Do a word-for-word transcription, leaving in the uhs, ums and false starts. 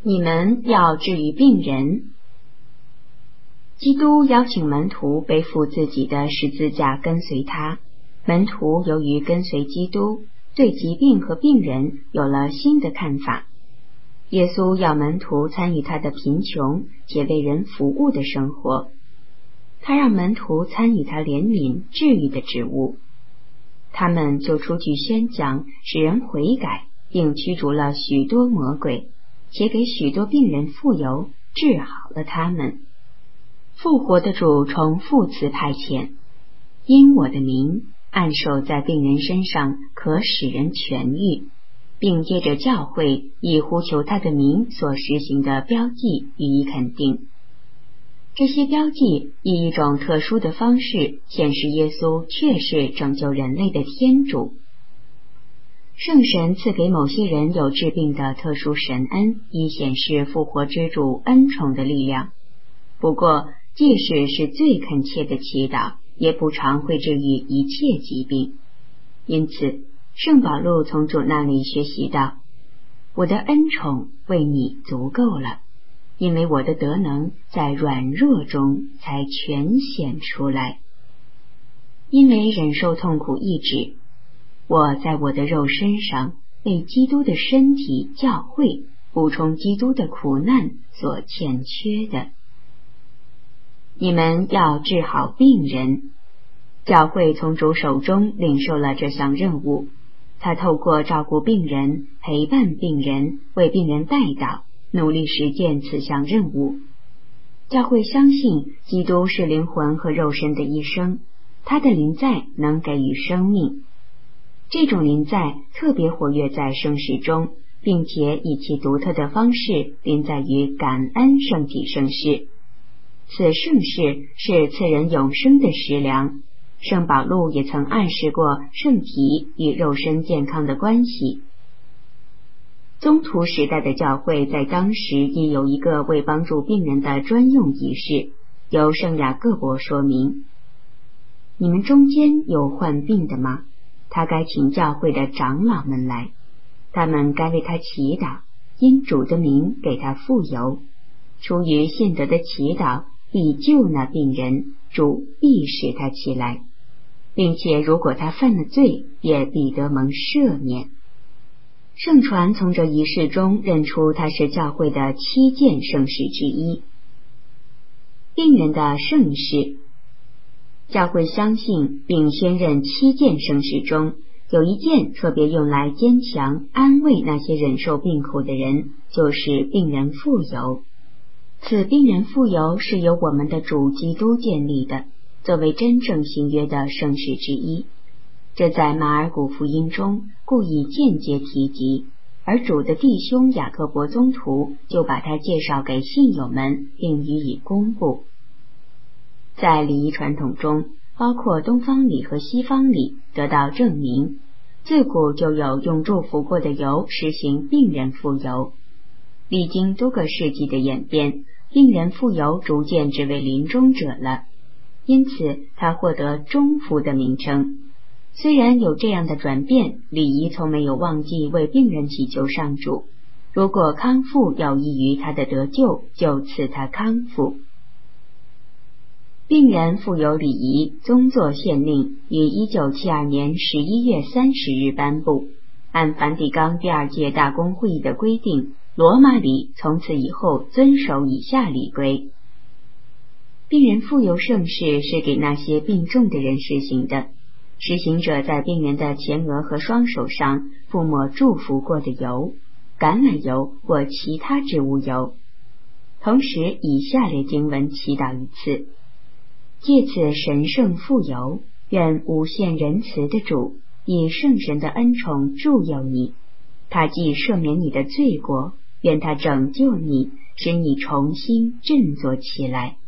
你们要治愈病人。基督邀请门徒背负自己的十字架跟随他，门徒由于跟随基督，对疾病和病人有了新的看法。耶稣要门徒参与他的贫穷且为人服务的生活，他让门徒参与他怜悯治愈的职务，他们就出去宣讲，使人悔改，并驱逐了许多魔鬼，且给许多病人傅油，治好了他们。复活的主重复此派遣，因我的名按手在病人身上，可使人痊愈，并借着教会以呼求他的名所实行的标记予以肯定。这些标记以一种特殊的方式显示耶稣确是拯救人类的天主。圣神赐给某些人有治病的特殊神恩，以显示复活之主恩宠的力量。不过即使是最恳切的祈祷，也不常会治愈一切疾病。因此圣保禄从主那里学习到，我的恩宠为你足够了，因为我的德能在软弱中才全显出来。因为忍受痛苦意志，我在我的肉身上为基督的身体教会补充基督的苦难所欠缺的。你们要治好病人。教会从主手中领受了这项任务，他透过照顾病人、陪伴病人、为病人代祷，努力实践此项任务。教会相信基督是灵魂和肉身的医生，他的临在能给予生命。这种临在特别活跃在圣事中，并且以其独特的方式临在于感恩圣体圣事。此圣事是赐人永生的食粮。圣保禄也曾暗示过圣体与肉身健康的关系。宗徒时代的教会在当时也有一个为帮助病人的专用仪式，由圣雅各伯说明。你们中间有患病的吗？他该请教会的长老们来，他们该为他祈祷，因主的名给他傅油。出于信德的祈祷必救那病人，主必使他起来，并且如果他犯了罪，也必得蒙赦免。圣传从这仪式中认出他是教会的七件圣事之一。病人的圣事，教会相信并宣认七件圣事中有一件特别用来坚强安慰那些忍受病苦的人，就是病人傅油。此病人傅油是由我们的主基督建立的，作为真正新约的圣事之一。这在马尔谷福音中故意间接提及，而主的弟兄雅各伯宗徒就把它介绍给信友们，并予以公布。在礼仪传统中，包括东方礼和西方礼得到证明，自古就有用祝福过的油实行病人傅油。历经多个世纪的演变，病人傅油逐渐只为临终者了，因此他获得中福的名称。虽然有这样的转变，礼仪从没有忘记为病人祈求上主，如果康复有益于他的得救，就赐他康复。病人傅油礼仪宗座宪令于一九七二年十一月三十日颁布，按梵蒂冈第二届大公会议的规定，罗马礼从此以后遵守以下礼规。病人傅油圣事是给那些病重的人实行的，实行者在病人的前额和双手上覆抹祝福过的油、橄榄油或其他植物油，同时以下列经文祈祷一次：借此神圣傅油，愿无限仁慈的主以圣神的恩宠助佑你，他既赦免你的罪过，愿他拯救你，使你重新振作起来。